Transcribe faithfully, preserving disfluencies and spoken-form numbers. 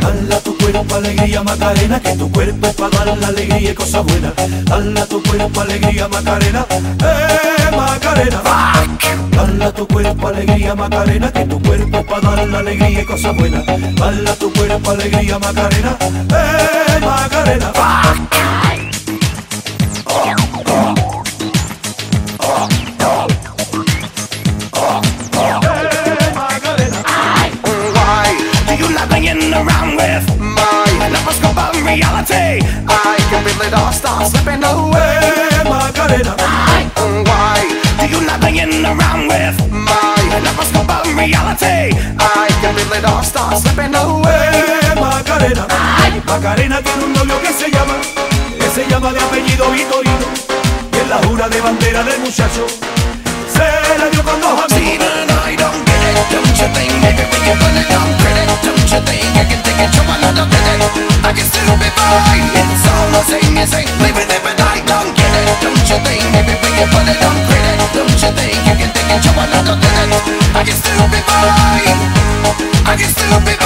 Dale a tu cuerpo alegría Macarena, que tu cuerpo es para dar la alegría y cosas buenas. Dale a tu cuerpo alegría Macarena, eh Macarena. Dale a tu cuerpo alegría Macarena, que tu cuerpo es para dar la alegría y cosas buenas. Dale a tu cuerpo alegría Macarena, eh Macarena. Around with my lovers go about reality. I can feel it all start slipping away. Macarena. Why do you not hanging around with my lovers go about reality? I can feel it all start slipping away. Macarena. Macarena tiene un novio que se llama, que se llama de apellido Vitorino, y es la jura de bandera del muchacho. Se la dio con dos amigos. I don't get it, don't you think maybe we can put it on credit? Don't you think I can take it, show another minute? I can still be fine, it's all the same, you say, live with it, but I don't get it. Don't you think maybe we can put it on credit? Don't you think you can take it, show another minute? I can still be fine, I can still be